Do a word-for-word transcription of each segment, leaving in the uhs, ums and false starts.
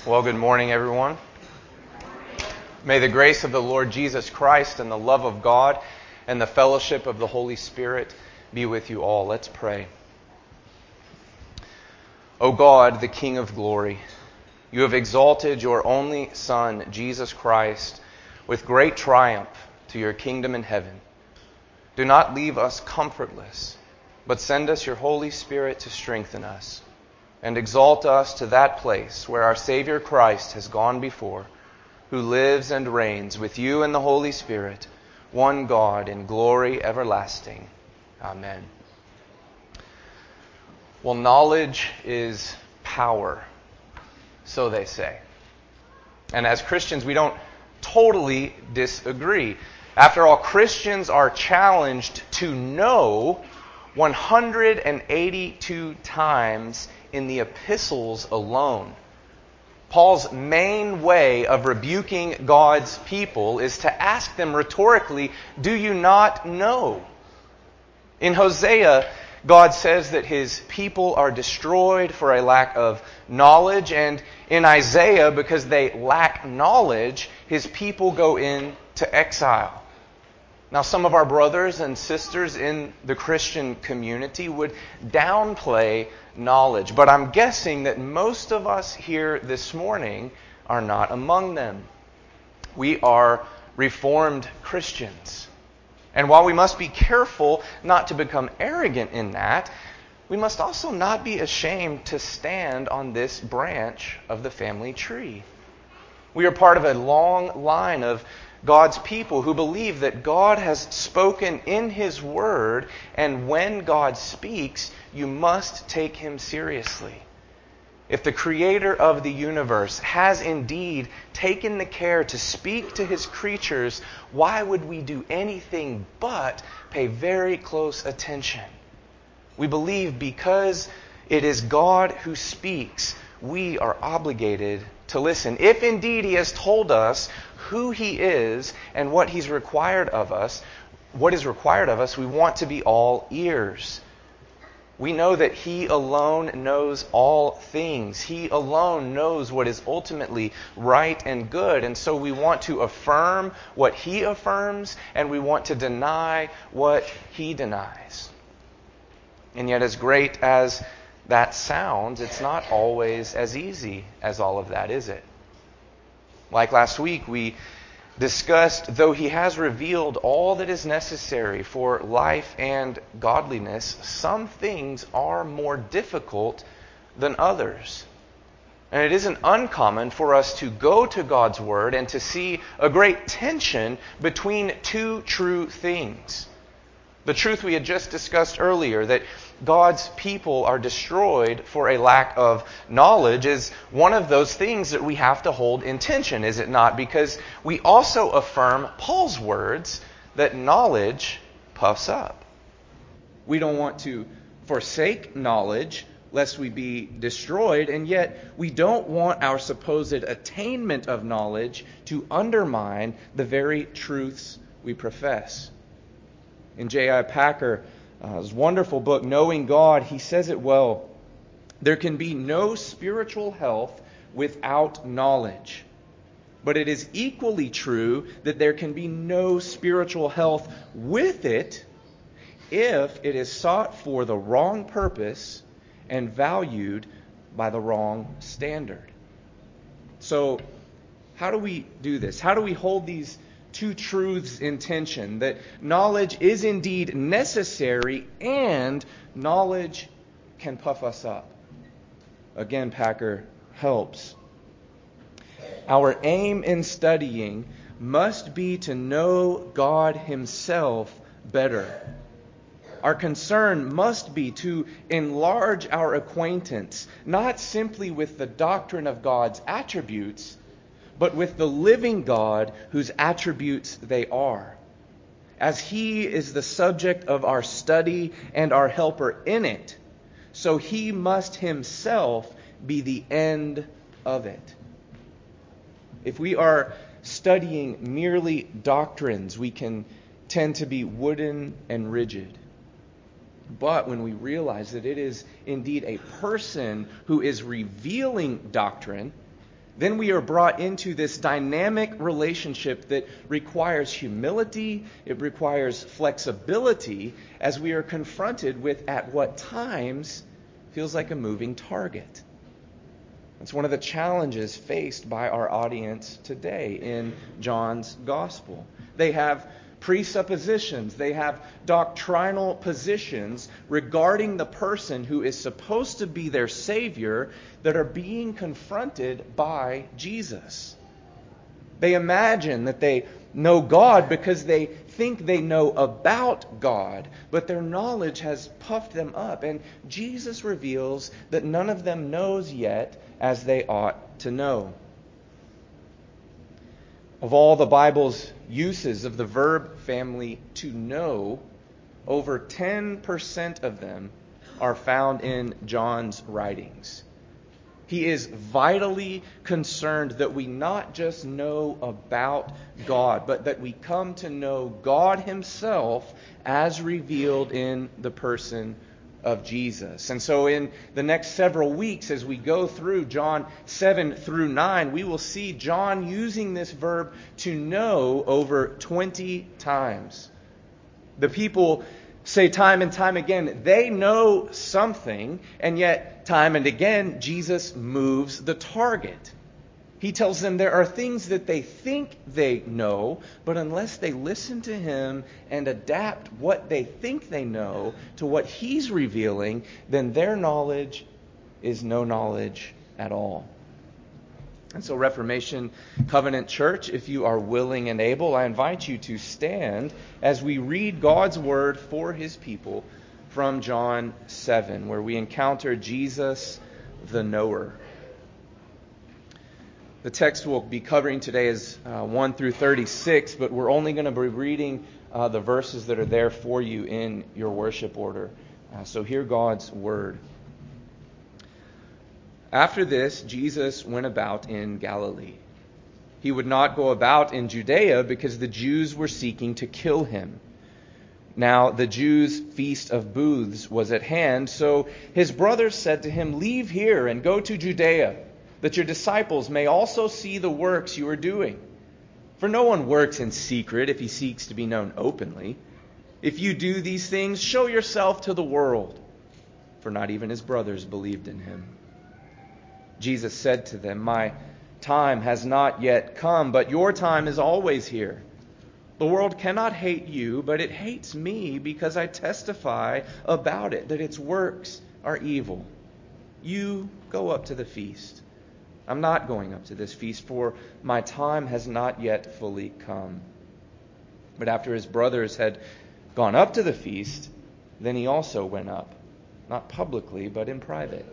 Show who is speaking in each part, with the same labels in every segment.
Speaker 1: Well, good morning, everyone. May the grace of the Lord Jesus Christ and the love of God and the fellowship of the Holy Spirit be with you all. Let's pray. O God, the King of glory, you have exalted your only Son, Jesus Christ, with great triumph to your kingdom in heaven. Do not leave us comfortless, but send us your Holy Spirit to strengthen us and exalt us to that place where our Savior Christ has gone before, who lives and reigns with you and the Holy Spirit, one God in glory everlasting. Amen. Well, knowledge is power, so they say. And as Christians, we don't totally disagree. After all, Christians are challenged to know one hundred eighty-two times in the epistles alone. Paul's main way of rebuking God's people is to ask them rhetorically, do you not know? In Hosea, God says that his people are destroyed for a lack of knowledge, and in Isaiah, because they lack knowledge, his people go into exile. Now, some of our brothers and sisters in the Christian community would downplay knowledge, but I'm guessing that most of us here this morning are not among them. We are Reformed Christians. And while we must be careful not to become arrogant in that, we must also not be ashamed to stand on this branch of the family tree. We are part of a long line of God's people who believe that God has spoken in His Word, and when God speaks, you must take Him seriously. If the Creator of the universe has indeed taken the care to speak to His creatures, why would we do anything but pay very close attention? We believe because it is God who speaks, we are obligated to listen. If indeed He has told us who He is and what He's required of us, what is required of us, we want to be all ears. We know that He alone knows all things. He alone knows what is ultimately right and good. And so we want to affirm what He affirms, and we want to deny what He denies. And yet, as great as that sounds, it's not always as easy as all of that, is it? Like last week, we discussed, though He has revealed all that is necessary for life and godliness, some things are more difficult than others. And it isn't uncommon for us to go to God's Word and to see a great tension between two true things. The truth we had just discussed earlier, that God's people are destroyed for a lack of knowledge, is one of those things that we have to hold in tension, is it not? Because we also affirm Paul's words that knowledge puffs up. We don't want to forsake knowledge lest we be destroyed, and yet we don't want our supposed attainment of knowledge to undermine the very truths we profess. In J I Packer, uh, his wonderful book, Knowing God, he says it well. There can be no spiritual health without knowledge. But it is equally true that there can be no spiritual health with it if it is sought for the wrong purpose and valued by the wrong standard. So, how do we do this? How do we hold these two truths in tension, that knowledge is indeed necessary and knowledge can puff us up? Again, Packer helps. Our aim in studying must be to know God Himself better. Our concern must be to enlarge our acquaintance, not simply with the doctrine of God's attributes, but with the living God whose attributes they are. As He is the subject of our study and our helper in it, so He must Himself be the end of it. If we are studying merely doctrines, we can tend to be wooden and rigid. But when we realize that it is indeed a person who is revealing doctrine,
Speaker 2: then we are brought into this dynamic relationship that requires humility, it requires flexibility, as we are confronted with, at what times, feels like a moving target. It's one of the challenges faced by our audience today in John's Gospel. They have presuppositions, they have doctrinal positions regarding the person who is supposed to be their Savior that are being confronted by Jesus. They imagine that they know God because they think they know about God, but their knowledge has puffed them up. And Jesus reveals that none of them knows yet as they ought to know. Of all the Bible's uses of the verb family to know, over ten percent of them are found in John's writings. He is vitally concerned that we not just know about God, but that we come to know God Himself as revealed in the person of Jesus. And so in the next several weeks, as we go through John seven through nine, we will see John using this verb to know over twenty times. The people say time and time again, they know something, and yet time and again, Jesus moves the target. He tells them there are things that they think they know, but unless they listen to Him and adapt what they think they know to what He's revealing, then their knowledge is no knowledge at all. And so, Reformation Covenant Church, if you are willing and able, I invite you to stand as we read God's Word for His people from John seven, where we encounter Jesus the knower. The text we'll be covering today is uh, one through thirty-six, but we're only going to be reading uh, the verses that are there for you in your worship order. Uh, so hear God's Word. After this, Jesus went about in Galilee. He would not go about in Judea because the Jews were seeking to kill Him. Now the Jews' feast of booths was at hand, so His brothers said to Him, "Leave here and go to Judea, that your disciples may also see the works you are doing. For no one works in secret if he seeks to be known openly. If you do these things, show yourself to the world." For not even His brothers believed in Him. Jesus said to them, "My time has not yet come, but your time is always here. The world cannot hate you, but it hates me because I testify about it, that its works are evil. You go up to the feast. I'm not going up to this feast, for my time has not yet fully come." But after His brothers had gone up to the feast, then He also went up, not publicly, but in private.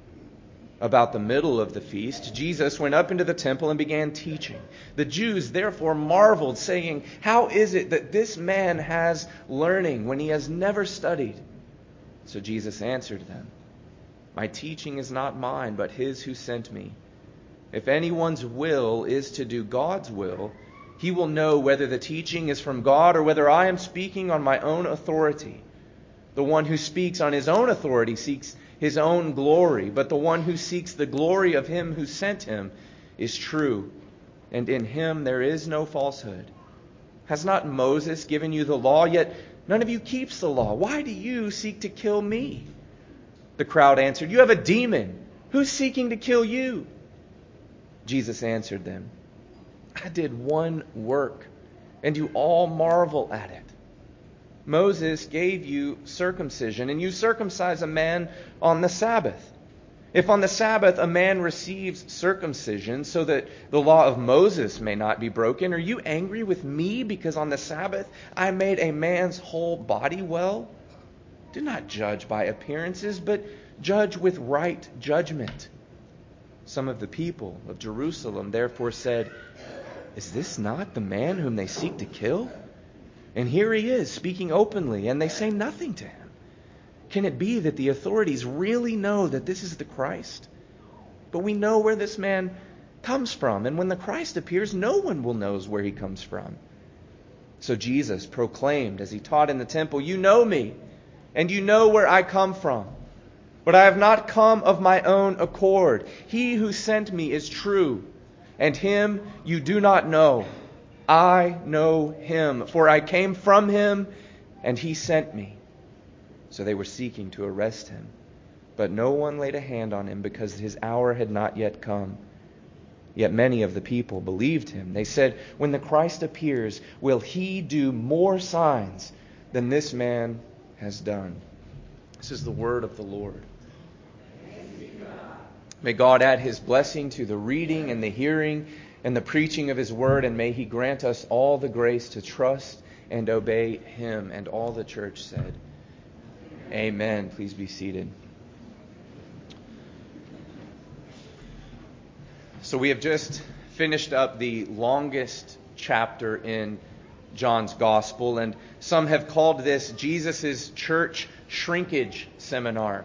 Speaker 2: About the middle of the feast, Jesus went up into the temple and began teaching. The Jews therefore marveled, saying, "How is it that this man has learning when he has never studied?" So Jesus answered them, "My teaching is not mine, but His who sent me. If anyone's will is to do God's will, he will know whether the teaching is from God or whether I am speaking on my own authority. The one who speaks on his own authority seeks his own glory, but the one who seeks the glory of Him who sent him is true, and in Him there is no falsehood. Has not Moses given you the law? Yet none of you keeps the law. Why do you seek to kill me?" The crowd answered, "You have a demon. Who's seeking to kill you?" Jesus answered them, "I did one work, and you all marvel at it. Moses gave you circumcision, and you circumcise a man on the Sabbath. If on the Sabbath a man receives circumcision so that the law of Moses may not be broken, are you angry with me because on the Sabbath I made a man's whole body well? Do not judge by appearances, but judge with right judgment." Some of the people of Jerusalem therefore said, "Is this not the man whom they seek to kill? And here he is, speaking openly, and they say nothing to him. Can it be that the authorities really know that this is the Christ? But we know where this man comes from, and when the Christ appears, no one will know where He comes from." So Jesus proclaimed as He taught in the temple, "You know me, and you know where I come from. But I have not come of my own accord. He who sent me is true, and him you do not know. I know him, for I came from him, and he sent me." So they were seeking to arrest him, but no one laid a hand on him because his hour had not yet come. Yet many of the people believed him. They said, "When the Christ appears, will he do more signs than this man has done?" This is the word of the Lord. May God add his blessing to the reading and the hearing and the preaching of his word, and may he grant us all the grace to trust and obey him. And all the church said, Amen. Please be seated. So we have just finished up the longest chapter in John's Gospel, and some have called this Jesus' church shrinkage seminar.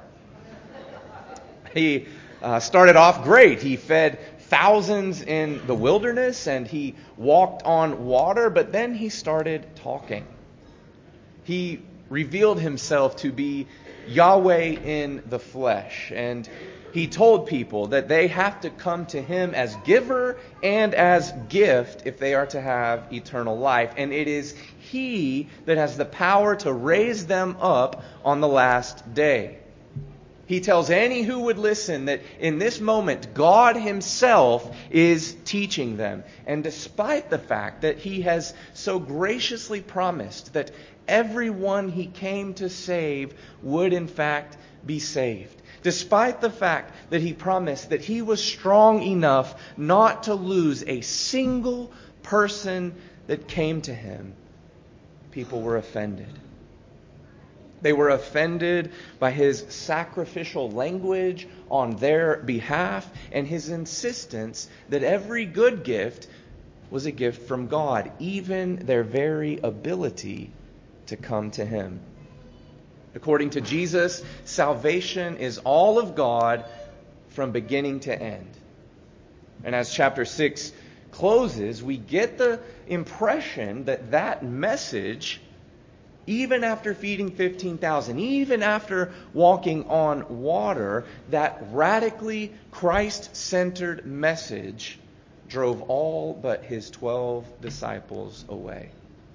Speaker 2: He uh, started off great. He fed thousands in the wilderness, and he walked on water, but then he started talking. He revealed himself to be Yahweh in the flesh, and he told people that they have to come to him as giver and as gift if they are to have eternal life. And it is he that has the power to raise them up on the last day. He tells any who would listen that in this moment, God himself is teaching them. And despite the fact that he has so graciously promised that everyone he came to save would in fact be saved, despite the fact that he promised that he was strong enough not to lose a single person that came to him, people were offended. They were offended by his sacrificial language on their behalf and his insistence that every good gift was a gift from God, even their very ability to come to him. According to Jesus, salvation is all of God from beginning to end. And as chapter six closes, we get the impression that that message, even after feeding fifteen thousand, even after walking on water, that radically Christ-centered message drove all but his twelve disciples away.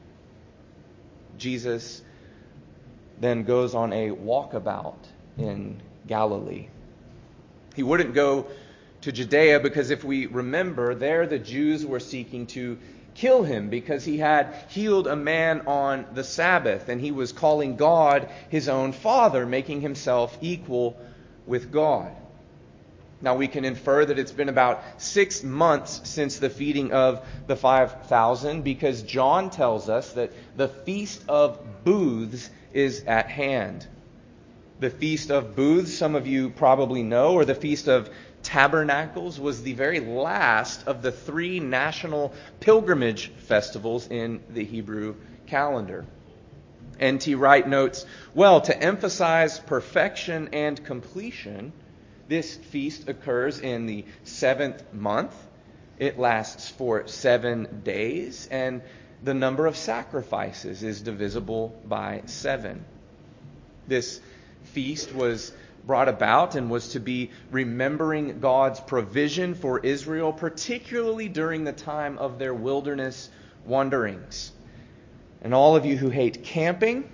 Speaker 2: Jesus then goes on a walkabout in Galilee. He wouldn't go to Judea because, if we remember, there the Jews were seeking to kill him because he had healed a man on the Sabbath, and he was calling God his own Father, making himself equal with God. Now we can infer that it's been about six months since the feeding of the five thousand, because John tells us that the Feast of Booths is at hand. The Feast of Booths, some of you probably know, or the Feast of Tabernacles, was the very last of the three national pilgrimage festivals in the Hebrew calendar. N T Wright notes, well, to emphasize perfection and completion, this feast occurs in the seventh month. It lasts for seven days, and the number of sacrifices is divisible by seven. This feast was brought about and was to be remembering God's provision for Israel, particularly during the time of their wilderness wanderings. And all of you who hate camping,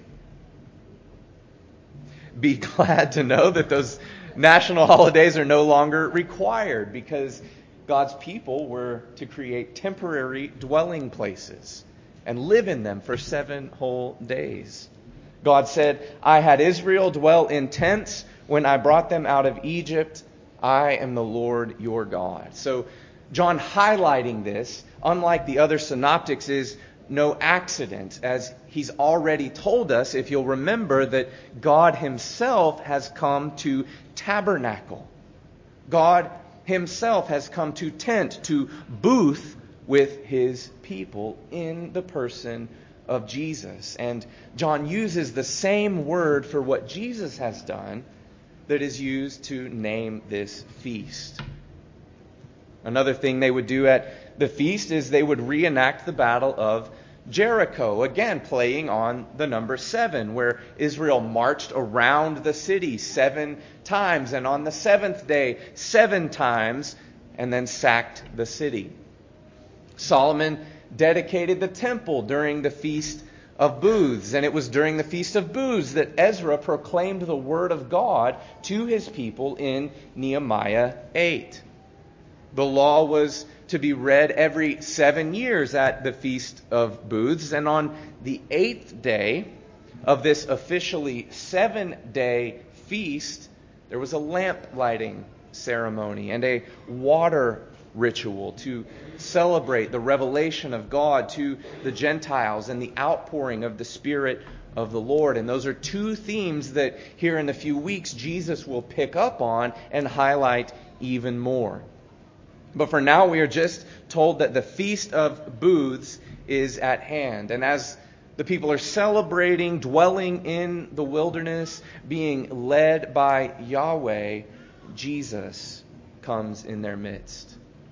Speaker 2: be glad to know that those national holidays are no longer required, because God's people were to create temporary dwelling places and live in them for seven whole days. God said, I had Israel dwell in tents when I brought them out of Egypt. I am the Lord your God. So John highlighting this, unlike the other synoptics, is no accident, as he's already told us, if you'll remember, that God himself has come to tabernacle. God himself has come to tent, to booth with his people in the person of Jesus. And John uses the same word for what Jesus has done that is used to name this feast. Another thing they would do at the feast is they would reenact the battle of Jericho, again playing on the number seven, where Israel marched around the city seven times, and on the seventh day, seven times, and then sacked the city. Solomon dedicated the temple during the Feast of Booths, and it was during the Feast of Booths that Ezra proclaimed the word of God to his people in Nehemiah eight. The law was to be read every seven years at the Feast of Booths, and on the eighth day of this officially seven-day feast, there was a lamp lighting ceremony and a water ritual to celebrate the revelation of God to the Gentiles and the outpouring of the Spirit of the Lord. And those are two themes that here in a few weeks Jesus will pick up on and highlight even more. But for now, we are just told that the Feast of Booths is at hand. And as the people are celebrating, dwelling in the wilderness, being led by Yahweh, Jesus comes in their midst.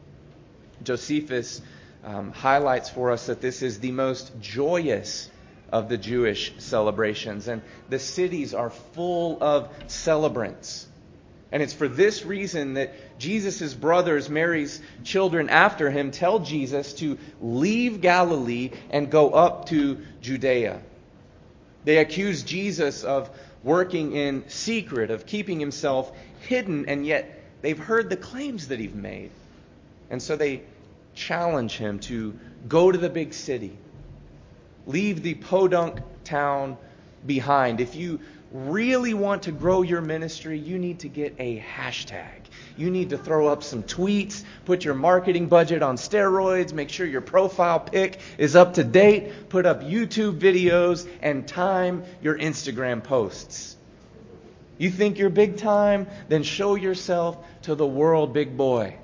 Speaker 2: Josephus um, highlights for us that this is the most joyous of the Jewish celebrations. And the cities are full of celebrants. And it's for this reason that Jesus' brothers, Mary's children after him, tell Jesus to leave Galilee and go up to Judea. They accuse Jesus of working in secret, of keeping himself hidden, and yet they've heard the claims that he's made. And so they challenge him to go to the big city. Leave the podunk town behind. If you really want to grow your ministry, you need to get a hashtag. You need to throw up some tweets, put your marketing budget on steroids, make sure your profile pic is up to date, put up YouTube videos, and time your Instagram posts. You think you're big time? Then show yourself to the world, big boy.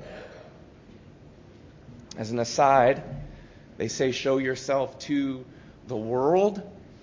Speaker 2: As an aside, they say show yourself to the world.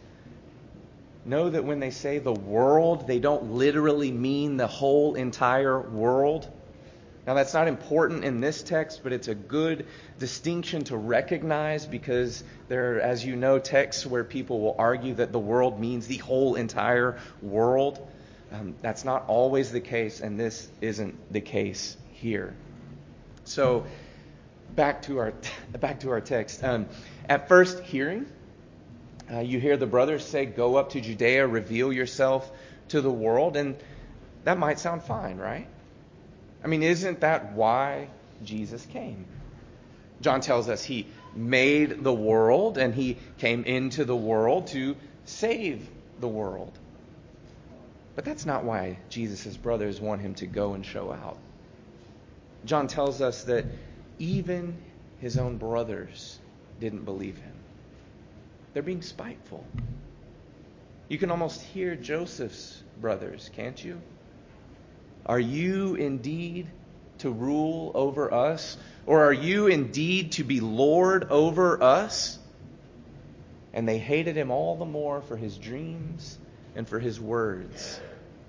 Speaker 2: Know that when they say the world, they don't literally mean the whole entire world. Now, that's not important in this text, but it's a good distinction to recognize because there are, as you know, texts where people will argue that the world means the whole entire world. Um, that's not always the case, and this isn't the case here. So, back to our back to our text. Um, at first hearing, Uh, you hear the brothers say, go up to Judea, reveal yourself to the world. And that might sound fine, right? I mean, isn't that why Jesus came? John tells us he made the world and he came into the world to save the world. But that's not why Jesus' brothers want him to go and show out. John tells us that even his own brothers didn't believe him. They're being spiteful. You can almost hear Joseph's brothers, can't you? Are you indeed to rule over us? Or are you indeed to be Lord over us? And they hated him all the more for his dreams and for his words.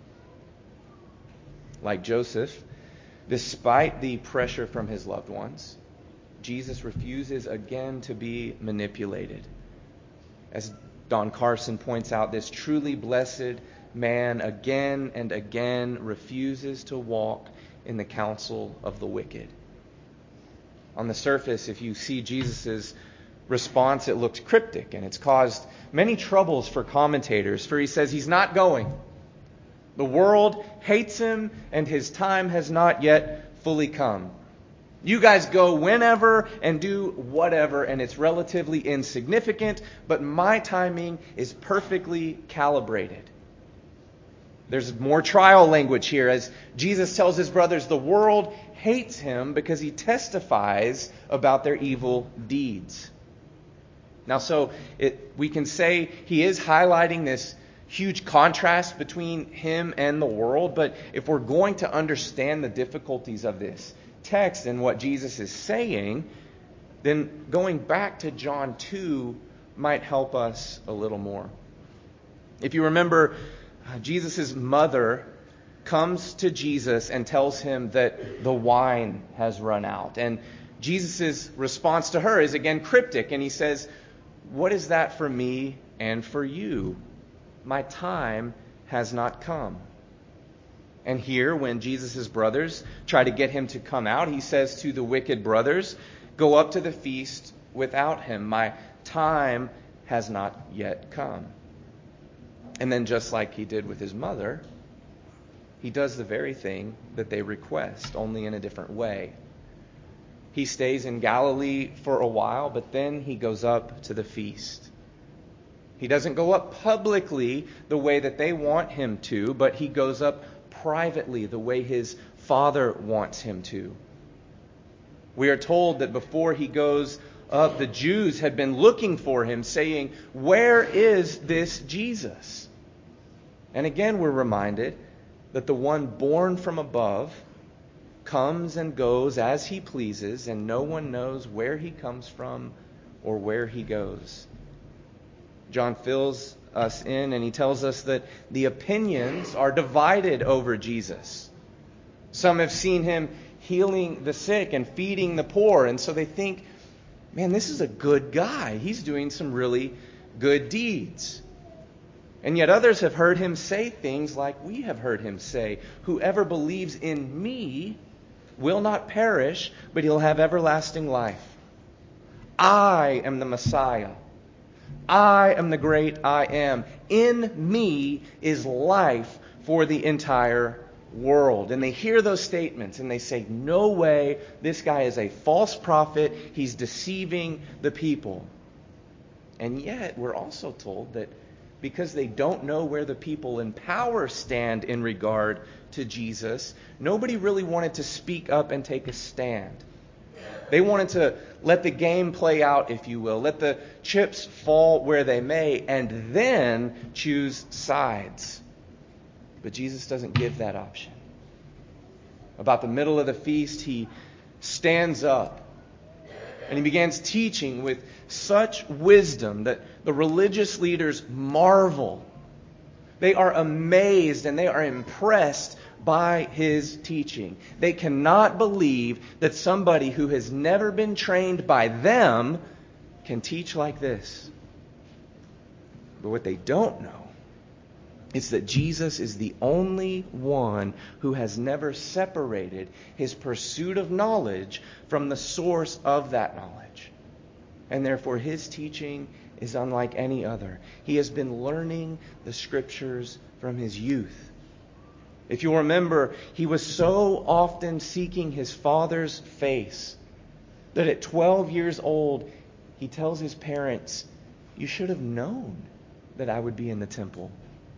Speaker 2: Like Joseph, despite the pressure from his loved ones, Jesus refuses again to be manipulated. As Don Carson points out, this truly blessed man again and again refuses to walk in the counsel of the wicked. On the surface, if you see Jesus' response, it looks cryptic, and it's caused many troubles for commentators, for he says he's not going. The world hates him, and his time has not yet fully come. You guys go whenever and do whatever, and it's relatively insignificant, but my timing is perfectly calibrated. There's more trial language here as Jesus tells his brothers the world hates him because he testifies about their evil deeds. Now, so it, we can say he is highlighting this huge contrast between him and the world, but if we're going to understand the difficulties of this text and what Jesus is saying, then going back to John two might help us a little more. If you remember, Jesus' mother comes to Jesus and tells him that the wine has run out. And Jesus' response to her is again cryptic, and he says, what is that for me and for you? My time has not come. And here, when Jesus' brothers try to get him to come out, he says to the wicked brothers, go up to the feast without him. My time has not yet come. And then, just like he did with his mother, he does the very thing that they request, only in a different way. He stays in Galilee for a while, but then he goes up to the feast. He doesn't go up publicly the way that they want him to, but he goes up privately the way his Father wants him to. We are told that before he goes up, the Jews had been looking for him, saying, where is this Jesus? And again we're reminded that the one born from above comes and goes as he pleases, and no one knows where he comes from or where he goes. John fills us in and he tells us that the opinions are divided over Jesus. Some have seen him healing the sick and feeding the poor, and so they think, man, this is a good guy. He's doing some really good deeds. And yet others have heard him say things like we have heard him say, whoever believes in me will not perish, but he'll have everlasting life. I am the Messiah. I am the great I am. In me is life for the entire world. And they hear those statements and they say, no way, this guy is a false prophet. He's deceiving the people. And yet we're also told that because they don't know where the people in power stand in regard to Jesus, nobody really wanted to speak up and take a stand. They wanted to let the game play out, if you will. Let the chips fall where they may, and then choose sides. But Jesus doesn't give that option. About the middle of the feast, he stands up and he begins teaching with such wisdom that the religious leaders marvel. They are amazed and they are impressed by his teaching. They cannot believe that somebody who has never been trained by them can teach like this. But what they don't know is that Jesus is the only one who has never separated his pursuit of knowledge from the source of that knowledge. And therefore his teaching is unlike any other. He has been learning the Scriptures from his youth. If you remember, he was so often seeking his Father's face that at twelve years old, he tells his parents, you should have known that I would be in the temple.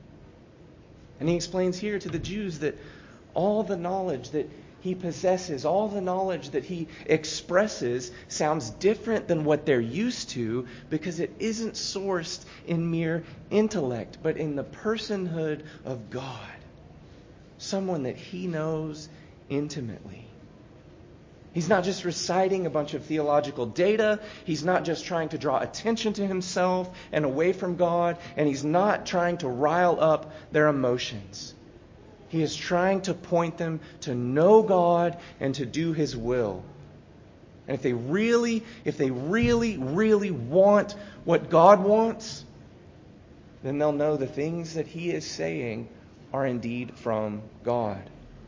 Speaker 2: And he explains here to the Jews that all the knowledge that he possesses, all the knowledge that he expresses sounds different than what they're used to because it isn't sourced in mere intellect, but in the personhood of God. Someone that he knows intimately. He's not just reciting a bunch of theological data. He's not just trying to draw attention to himself and away from God. And he's not trying to rile up their emotions. He is trying to point them to know God and to do his will. And if they really, if they really, really want what God wants, then they'll know the things that he is saying are indeed from God.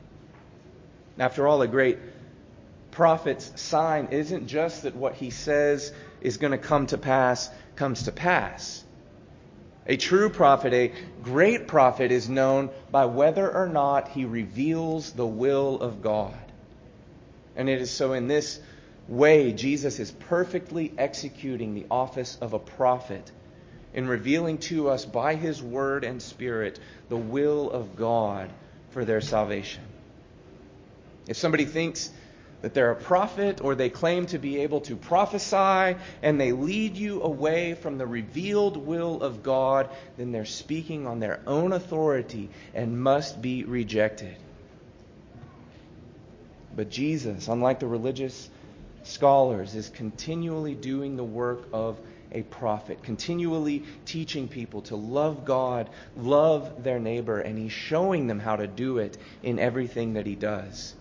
Speaker 2: After all, a great prophet's sign isn't just that what he says is going to come to pass comes to pass. A true prophet, a great prophet, is known by whether or not he reveals the will of God. And it is so in this way Jesus is perfectly executing the office of a prophet in revealing to us by his word and spirit the will of God for their salvation. If somebody thinks that they're a prophet or they claim to be able to prophesy and they lead you away from the revealed will of God, then they're speaking on their own authority and must be rejected. But Jesus, unlike the religious scholars, is continually doing the work of a prophet, continually teaching people to love God, love their neighbor, and he's showing them how to do it in everything that he does.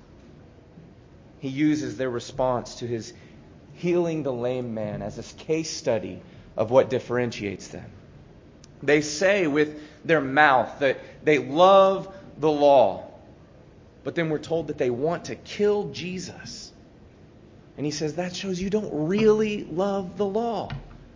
Speaker 2: He uses their response to his healing the lame man as a case study of what differentiates them. They say with their mouth that they love the law, but then we're told that they want to kill Jesus. And he says that shows you don't really love the law.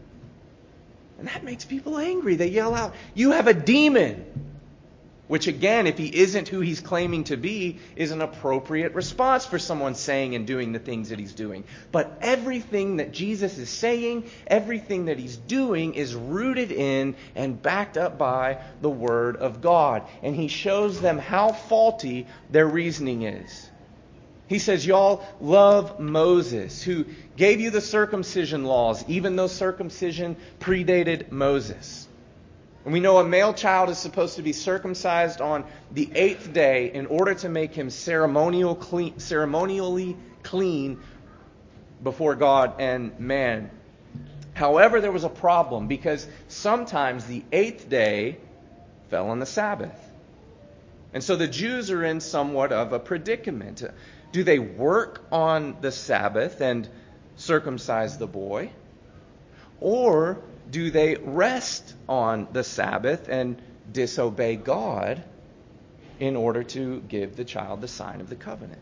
Speaker 2: And that makes people angry. They yell out, "You have a demon!" Which again, if he isn't who he's claiming to be, is an appropriate response for someone saying and doing the things that he's doing. But everything that Jesus is saying, everything that he's doing is rooted in and backed up by the Word of God. And he shows them how faulty their reasoning is. He says, y'all love Moses, who gave you the circumcision laws, even though circumcision predated Moses. And we know a male child is supposed to be circumcised on the eighth day in order to make him ceremonial clean, ceremonially clean before God and man. However, there was a problem because sometimes the eighth day fell on the Sabbath. And so the Jews are in somewhat of a predicament. Do they work on the Sabbath and circumcise the boy? Or do they rest on the Sabbath and disobey God in order to give the child the sign of the covenant?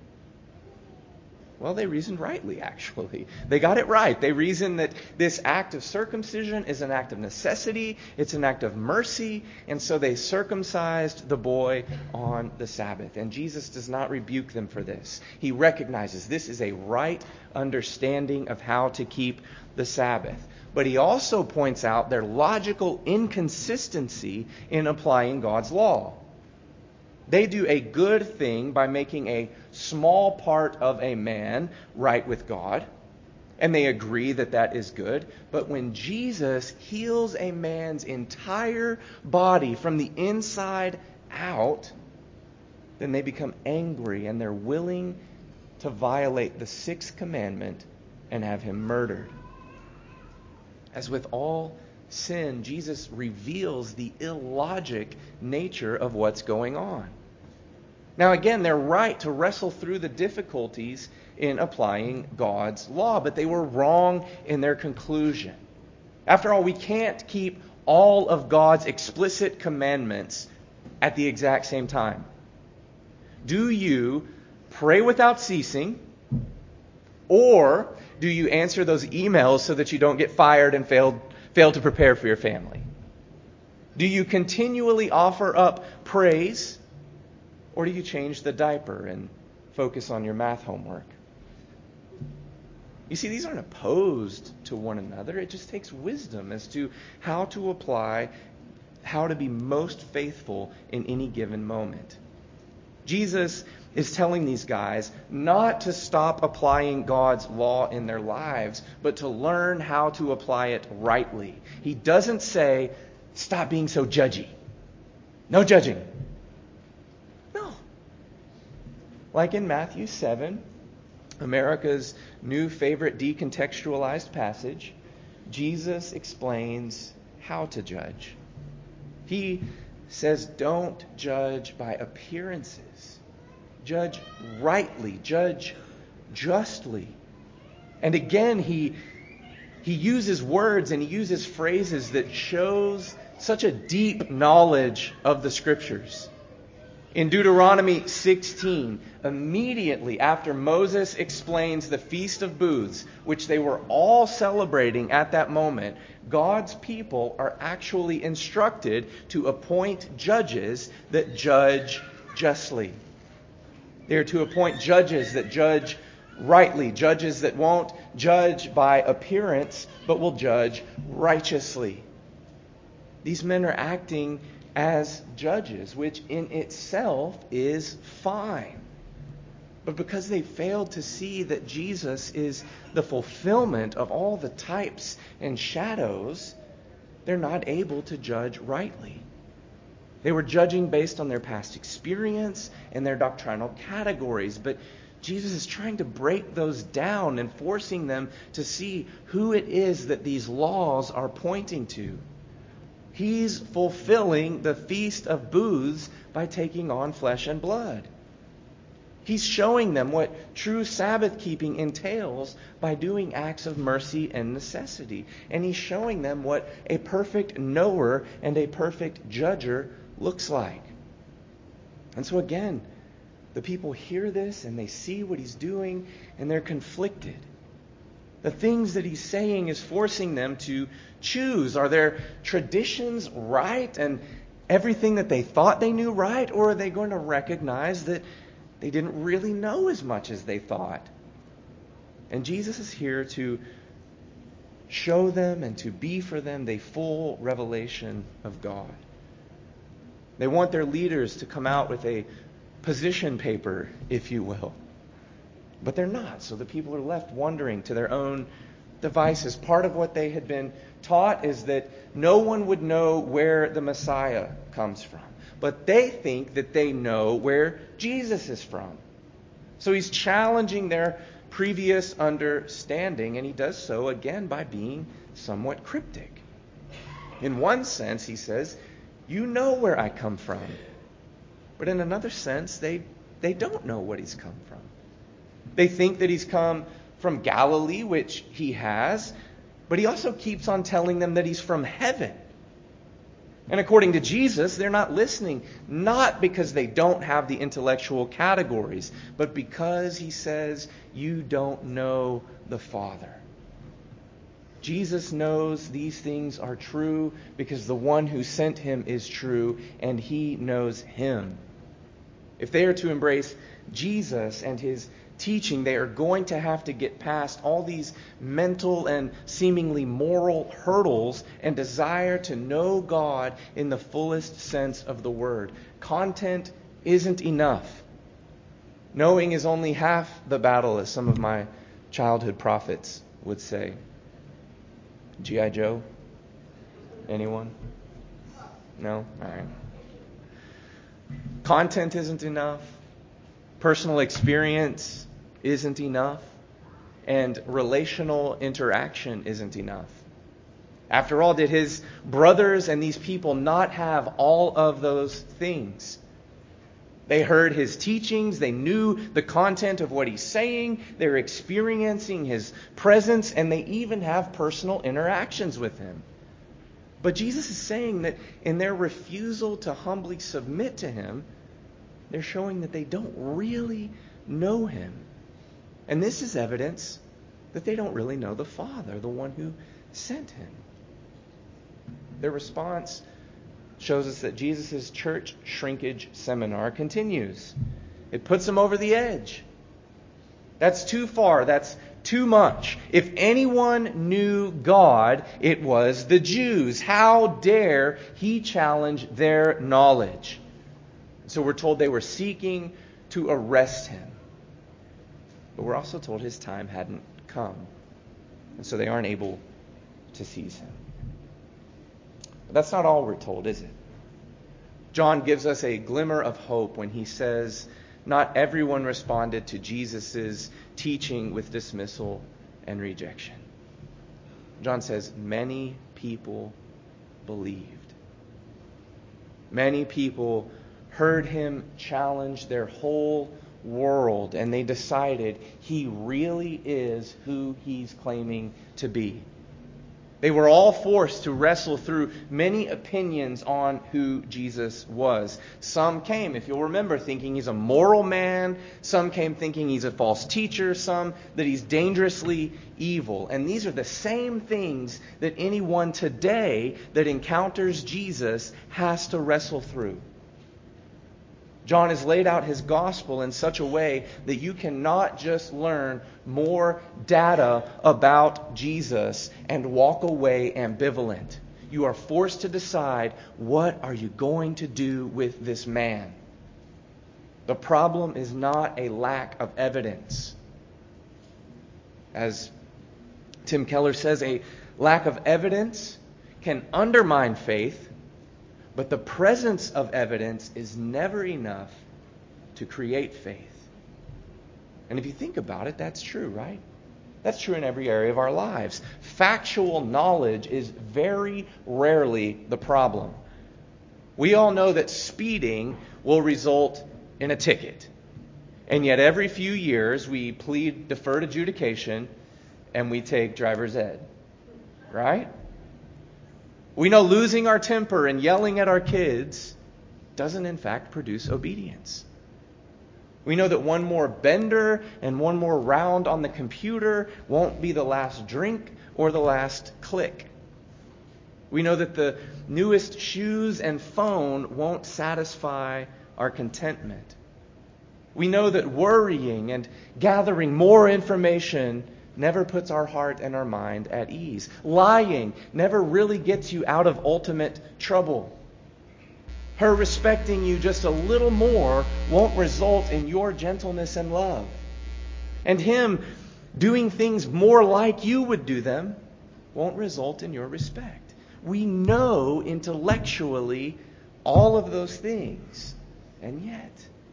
Speaker 2: Well, they reasoned rightly, actually. They got it right. They reasoned that this act of circumcision is an act of necessity. It's an act of mercy. And so they circumcised the boy on the Sabbath. And Jesus does not rebuke them for this. He recognizes this is a right understanding of how to keep the Sabbath. But he also points out their logical inconsistency in applying God's law. They do a good thing by making a small part of a man right with God, and they agree that that is good. But when Jesus heals a man's entire body from the inside out, then they become angry and they're willing to violate the sixth commandment and have him murdered. As with all sin, Jesus reveals the illogic nature of what's going on. Now again, they're right to wrestle through the difficulties in applying God's law, but they were wrong in their conclusion. After all, we can't keep all of God's explicit commandments at the exact same time. Do you pray without ceasing, or do you answer those emails so that you don't get fired and fail, fail to prepare for your family? Do you continually offer up praise, or do you change the diaper and focus on your math homework? You see, these aren't opposed to one another. It just takes wisdom as to how to apply, how to be most faithful in any given moment. Jesus is telling these guys not to stop applying God's law in their lives, but to learn how to apply it rightly. He doesn't say, stop being so judgy. No judging. No. Like in Matthew seven, America's new favorite decontextualized passage, Jesus explains how to judge. He says, don't judge by appearances. Judge rightly. Judge justly. And again, he, he uses words and he uses phrases that shows such a deep knowledge of the Scriptures. In Deuteronomy sixteen, immediately after Moses explains the Feast of Booths, which they were all celebrating at that moment, God's people are actually instructed to appoint judges that judge justly. They are to appoint judges that judge rightly, judges that won't judge by appearance, but will judge righteously. These men are acting as judges, which in itself is fine. But because they failed to see that Jesus is the fulfillment of all the types and shadows, they're not able to judge rightly. They were judging based on their past experience and their doctrinal categories, but Jesus is trying to break those down and forcing them to see who it is that these laws are pointing to. He's fulfilling the Feast of Booths by taking on flesh and blood. He's showing them what true Sabbath keeping entails by doing acts of mercy and necessity. And he's showing them what a perfect knower and a perfect judger looks like. And so again, the people hear this and they see what he's doing and they're conflicted. The things that he's saying is forcing them to choose. Are their traditions right and everything that they thought they knew right? Or are they going to recognize that they didn't really know as much as they thought? And Jesus is here to show them and to be for them the full revelation of God. They want their leaders to come out with a position paper, if you will. But they're not. So the people are left wondering to their own devices. Part of what they had been taught is that no one would know where the Messiah comes from. But they think that they know where Jesus is from. So he's challenging their previous understanding, and he does so again by being somewhat cryptic. In one sense, he says, you know where I come from. But in another sense, they, they don't know what he's come from. They think that he's come from Galilee, which he has, but he also keeps on telling them that he's from heaven. And according to Jesus, they're not listening, not because they don't have the intellectual categories, but because he says, you don't know the Father. Jesus knows these things are true because the one who sent him is true, and he knows him. If they are to embrace Jesus and his teaching, they are going to have to get past all these mental and seemingly moral hurdles and desire to know God in the fullest sense of the word. Content isn't enough. Knowing is only half the battle, as some of my childhood prophets would say. G I. Joe? Anyone? No? All right. Content isn't enough. Personal experience isn't enough. And relational interaction isn't enough. After all, did his brothers and these people not have all of those things? They heard his teachings. They knew the content of what he's saying. They're experiencing his presence, and they even have personal interactions with him. But Jesus is saying that in their refusal to humbly submit to him, they're showing that they don't really know him. And this is evidence that they don't really know the Father, the one who sent him. Their response shows us that Jesus' church shrinkage seminar continues. It puts them over the edge. That's too far. That's too much. If anyone knew God, it was the Jews. How dare he challenge their knowledge? So we're told they were seeking to arrest him. But we're also told his time hadn't come. And so they aren't able to seize him. But that's not all we're told, is it? John gives us a glimmer of hope when he says, not everyone responded to Jesus' teaching with dismissal and rejection. John says, many people believed. Many people heard him challenge their whole world, and they decided he really is who he's claiming to be. They were all forced to wrestle through many opinions on who Jesus was. Some came, if you'll remember, thinking he's a moral man. Some came thinking he's a false teacher. Some that he's dangerously evil. And these are the same things that anyone today that encounters Jesus has to wrestle through. John has laid out his gospel in such a way that you cannot just learn more data about Jesus and walk away ambivalent. You are forced to decide, what are you going to do with this man? The problem is not a lack of evidence. As Tim Keller says, a lack of evidence can undermine faith, but the presence of evidence is never enough to create faith. And if you think about it, that's true, right? That's true in every area of our lives. Factual knowledge is very rarely the problem. We all know that speeding will result in a ticket. And yet every few years we plead deferred adjudication and we take driver's ed. Right? We know losing our temper and yelling at our kids doesn't in fact produce obedience. We know that one more bender and one more round on the computer won't be the last drink or the last click. We know that the newest shoes and phone won't satisfy our contentment. We know that worrying and gathering more information never puts our heart and our mind at ease. Lying never really gets you out of ultimate trouble. Her respecting you just a little more won't result in your gentleness and love. And him doing things more like you would do them won't result in your respect. We know intellectually all of those things. And yet,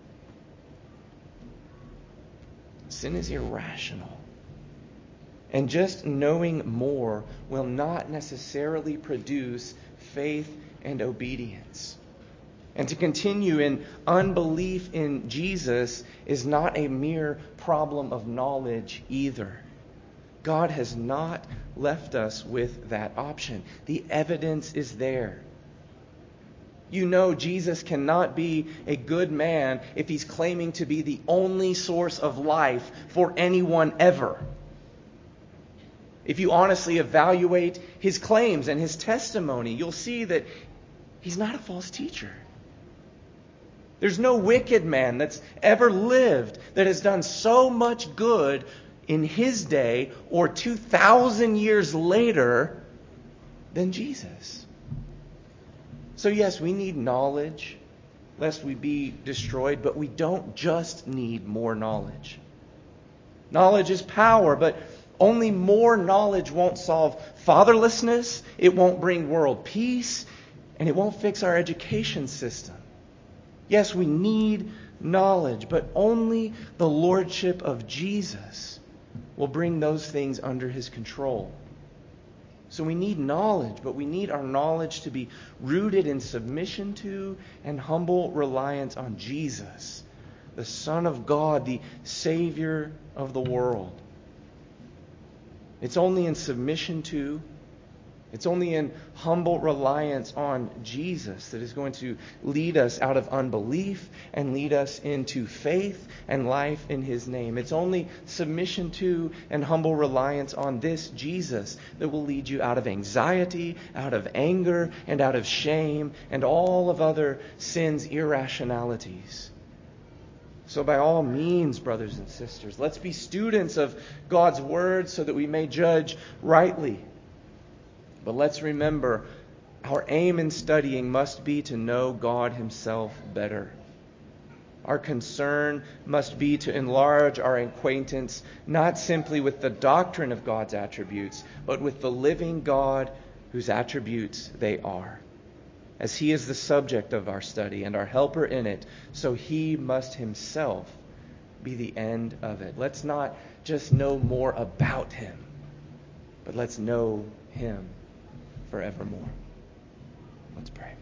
Speaker 2: sin is irrational. And just knowing more will not necessarily produce faith and obedience. And to continue in unbelief in Jesus is not a mere problem of knowledge either. God has not left us with that option. The evidence is there. You know Jesus cannot be a good man if he's claiming to be the only source of life for anyone ever. If you honestly evaluate his claims and his testimony, you'll see that he's not a false teacher. There's no wicked man that's ever lived that has done so much good in his day or two thousand years later than Jesus. So yes, we need knowledge lest we be destroyed, but we don't just need more knowledge. Knowledge is power, but only more knowledge won't solve fatherlessness, it won't bring world peace, and it won't fix our education system. Yes, we need knowledge, but only the lordship of Jesus will bring those things under his control. So we need knowledge, but we need our knowledge to be rooted in submission to and humble reliance on Jesus, the Son of God, the Savior of the world. It's only in submission to, it's only in humble reliance on Jesus that is going to lead us out of unbelief and lead us into faith and life in his name. It's only submission to and humble reliance on this Jesus that will lead you out of anxiety, out of anger, and out of shame, and all of other sin's irrationalities. So by all means, brothers and sisters, let's be students of God's Word so that we may judge rightly. But let's remember, our aim in studying must be to know God himself better. Our concern must be to enlarge our acquaintance not simply with the doctrine of God's attributes, but with the living God whose attributes they are. As he is the subject of our study and our helper in it, so he must himself be the end of it. Let's not just know more about him, but let's know him forevermore. Let's pray.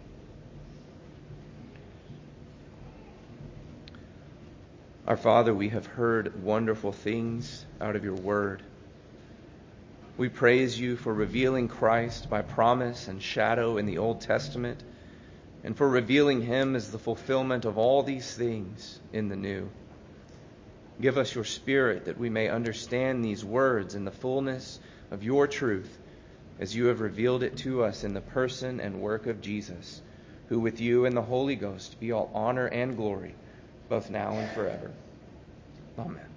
Speaker 2: Our Father, we have heard wonderful things out of your word. We praise you for revealing Christ by promise and shadow in the Old Testament, and for revealing him as the fulfillment of all these things in the New. Give us your Spirit that we may understand these words in the fullness of your truth, as you have revealed it to us in the person and work of Jesus, who with you and the Holy Ghost be all honor and glory, both now and forever. Amen.